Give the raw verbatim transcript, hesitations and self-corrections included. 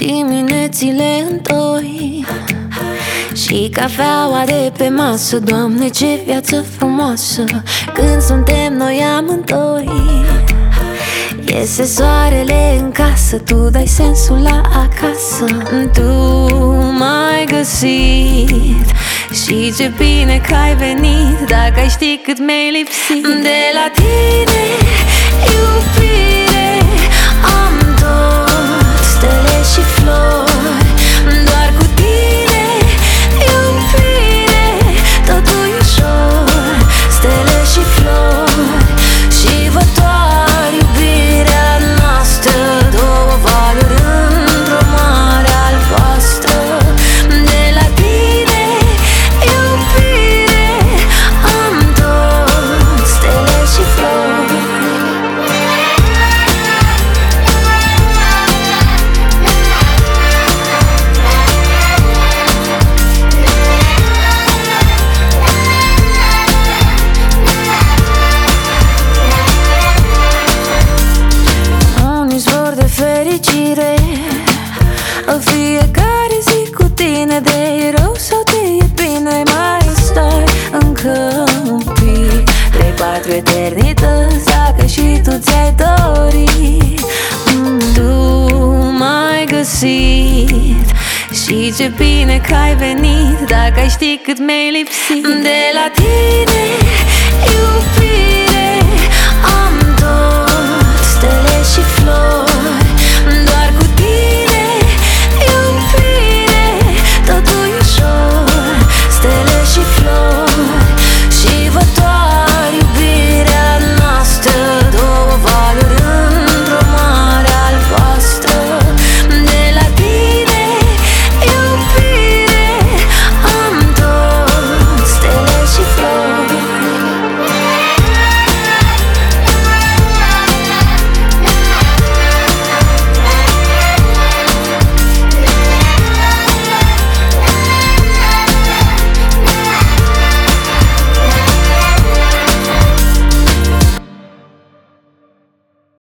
diminețile întoi și cafeaua de pe masă. Doamne, ce viață frumoasă când suntem noi amândoi. Iese soarele în casă, tu dai sensul la acasă. Tu m-ai găsit și ce bine că ai venit. Dacă ai ști cât mi-ai lipsit de la tine, iubire, am tot stele și flori. Doar cu tine, iubire, totul e ușor. Stele și flori și văd doar iubirea noastră. Două valuri într-o mare albastră. De la tine, iubire, am tot stele și flori. Un izvor de fericire în fiecare zi cu tine. De e rău sau de e bine, mai stai încă un pic. Trei, patru eternități, dacă și tu ți-ai dori. mm, Tu m-ai găsit și ce bine că ai venit. Dacă ai ști cât mi-ai lipsit de la tine,